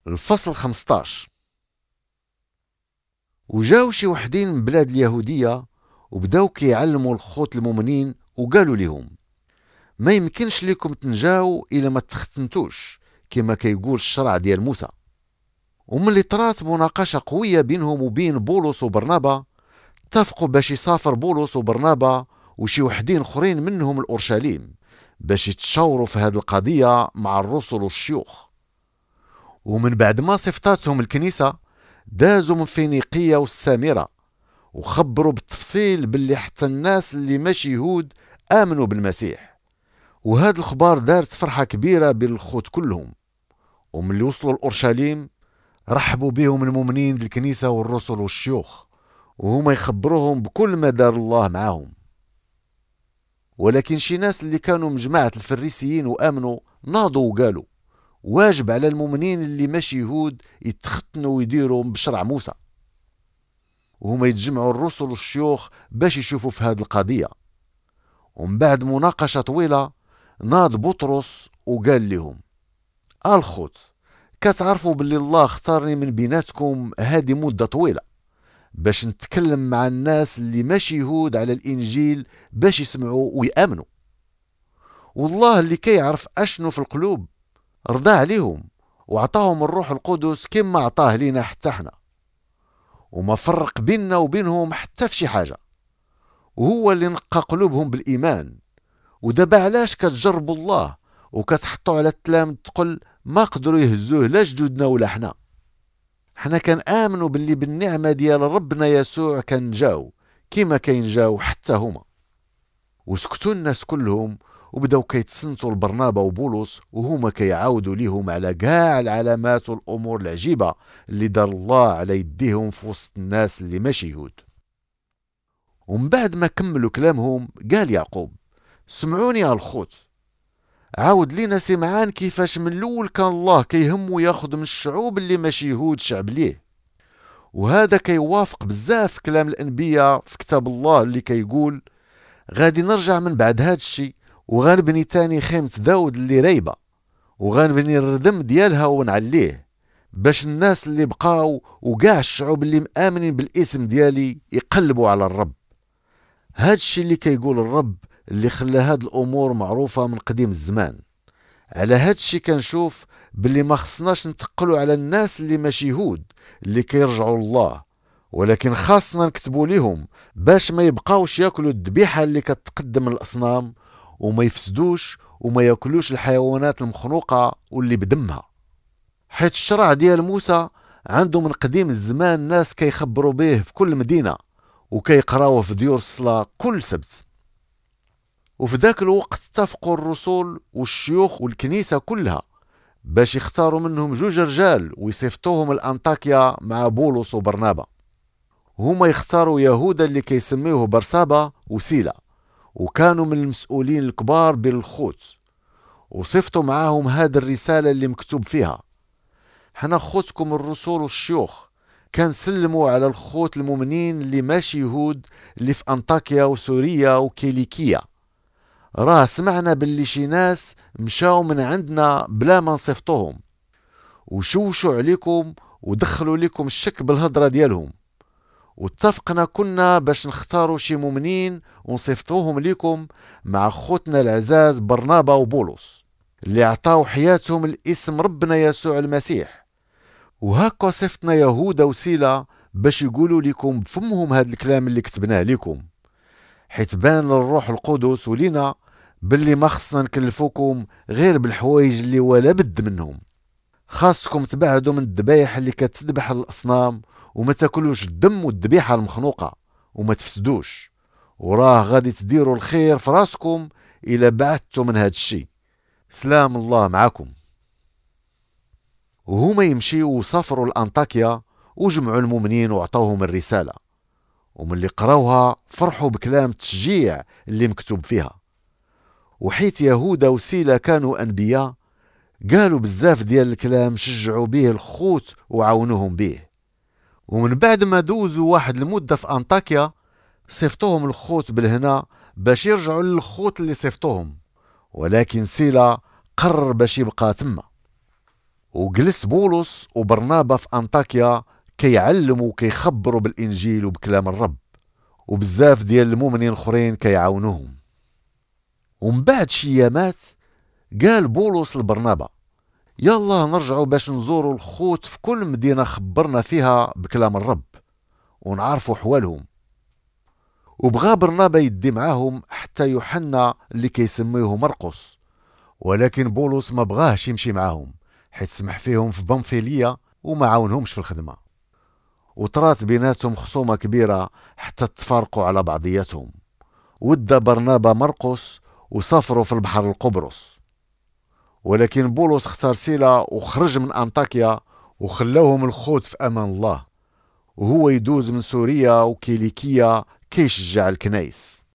الفصل 15. وجاو شي وحدين من بلاد اليهودية وبداو كيعلموا الخوت المؤمنين وقالوا لهم ما يمكنش لكم تنجاو إلا ما تختنتوش كما كيقول الشرع ديال موسى. وملي طرات مناقشة قوية بينهم وبين بولس وبرنابا، اتفقوا باش يسافر بولس وبرنابا وشي وحدين اخرين منهم الأورشليم باش يتشاوروا في هذه القضية مع الرسل والشيوخ. ومن بعد ما صفتاتهم الكنيسة دازوا من فينيقية والسامرة وخبروا بالتفصيل باللي حتى الناس اللي ماشي يهود آمنوا بالمسيح. وهاد الخبار دارت فرحة كبيرة بين الخوت كلهم. ومن وصلوا الأورشليم رحبوا بهم المؤمنين بالكنيسة والرسل والشيوخ، وهما يخبروهم بكل ما دار الله معاهم. ولكن شي ناس اللي كانوا من جماعة الفريسيين وآمنوا ناضوا وقالوا واجب على المؤمنين اللي ماشي يهود يتختنوا ويديروا بشرع موسى. وهما يتجمعوا الرسل والشيوخ باش يشوفوا في هذه القضية. ومن بعد مناقشة طويلة ناض بطرس وقال لهم الخوت، كتعرفوا باللي الله اختارني من بيناتكم هذه مدة طويلة باش نتكلم مع الناس اللي ماشي يهود على الإنجيل باش يسمعوا ويأمنوا. والله اللي كيعرف أشنو في القلوب رضى عليهم وعطاهم الروح القدس كما عطاه لينا حتى احنا، وما فرق بيننا وبينهم حتى في شي حاجة، وهو اللي نقى قلوبهم بالإيمان. ودابا علاش كتجربوا الله وكتحطوا على التلام تقول ما قدروا يهزوه لا جدودنا ولا حنا كان آمنوا باللي بالنعمة ديال ربنا يسوع كنجاو كما كينجاو حتى هما. وسكتوا الناس كلهم وبداو كيتصنتوا لبرنابا وبولس وهما كيعاودوا ليهم على كاع العلامات والأمور العجيبة اللي دار الله على يديهم في وسط الناس اللي ماشي يهود. ومن بعد ما كملوا كلامهم قال يعقوب سمعوني يا الخوت، عاود لينا سمعان كيفاش من الأول كان الله كيهمو ياخد من الشعوب اللي ماشي يهود شعب ليه. وهذا كيوافق بزاف كلام الأنبياء في كتاب الله اللي كيقول غادي نرجع من بعد هاد الشي وغنبني تاني خيمة داود اللي رايبة وغنبني الردم ديالها ونعليه باش الناس اللي بقاو وقاع الشعوب اللي مآمنين بالاسم ديالي يقلبوا على الرب. هاد الشي اللي كيقول الرب اللي خلى هاد الأمور معروفة من قديم الزمان. على هاد الشي كنشوف باللي ما خصناش نتقلوا على الناس اللي ماشي يهود اللي كيرجعوا الله، ولكن خاصنا نكتبوا لهم باش ما يبقاوش ياكلوا الذبيحة اللي كتقدم من الأصنام وما يفسدوش وما ياكلوش الحيوانات المخنوقة واللي بدمها. حيث الشرع ديال موسى عنده من قديم الزمان ناس كيخبروا به في كل مدينة وكيقراوه في ديور الصلاة كل سبت. وفي ذاك الوقت اتفقوا الرسل والشيوخ والكنيسة كلها باش يختاروا منهم 2 رجال ويصيفطوهم الأنطاكيا مع بولس وبرنابا. هما يختاروا يهودا اللي كيسميوه برسابا وسيلا، وكانوا من المسؤولين الكبار بالخوت، وصفتوا معاهم هذه الرسالة اللي مكتوب فيها حنا خوتكم الرسل والشيوخ كان سلموا على الخوت المؤمنين اللي ماشي يهود اللي في أنطاكيا وسوريا وكيليكية. راه سمعنا باللي شي ناس مشاو من عندنا بلا ما نصفتوهم وشوشوا عليكم ودخلوا لكم الشك بالهضرة ديالهم، واتفقنا كنا باش نختاروا شي مؤمنين ونصفتوهم لكم مع خوتنا العزاز برنابا وبولس اللي عطاو حياتهم الاسم ربنا يسوع المسيح. وهكا صفتنا يهودا وسيلة باش يقولوا لكم بفمهم هذا الكلام اللي كتبناه لكم، حيث بان للروح القدس ولينا باللي ما خصنا نكلفوكم غير بالحوايج اللي ولا بد منهم. خاصكم تبعدوا من الذبايح اللي كتذبح الأصنام وما تاكلوش الدم والذبيحة المخنوقة وما تفسدوش، وراه غادي تديروا الخير في راسكم إلى بعدتوا من هذا الشيء. سلام الله معكم. وهما يمشيوا وسافروا لأنطاكيا وجمعوا المؤمنين وعطوهم الرسالة، ومن اللي قراوها فرحوا بكلام التشجيع اللي مكتوب فيها. وحيث يهودا وسيلة كانوا أنبياء قالوا بزاف ديال الكلام شجعوا به الخوت وعاونوهم به. ومن بعد ما دوزوا واحد المدة في أنطاكيا صيفطوهم الخوت بالهنا باش يرجعوا للخوت اللي صيفطوهم، ولكن سيلا قرر باش يبقى تما. وجلس بولس وبرنابا في أنطاكيا كيعلموا وكيخبروا بالإنجيل وبكلام الرب، وبزاف ديال المؤمنين الاخرين كيعاونوهم. ومن بعد شي ايامات قال بولس لبرنابا: يلا نرجعوا باش نزوروا الخوت في كل مدينة خبرنا فيها بكلام الرب ونعرفوا حوالهم. وبغى برنابا يدي معاهم حتى يوحنا اللي كيسميوه مرقس، ولكن بولس ما بغاهش يمشي معاهم حيت سمح فيهم في بنفيلية وما عاونهمش في الخدمة. وطرات بيناتهم خصومة كبيرة حتى تفارقوا على بعضياتهم. ودا برنابا مرقس وسافروا في البحر القبرص، ولكن بولس اختار سيلا وخرج من أنطاكيا وخلاوهم الخوت في أمان الله، وهو يدوز من سوريا وكيليكية كيشجع الكنايس.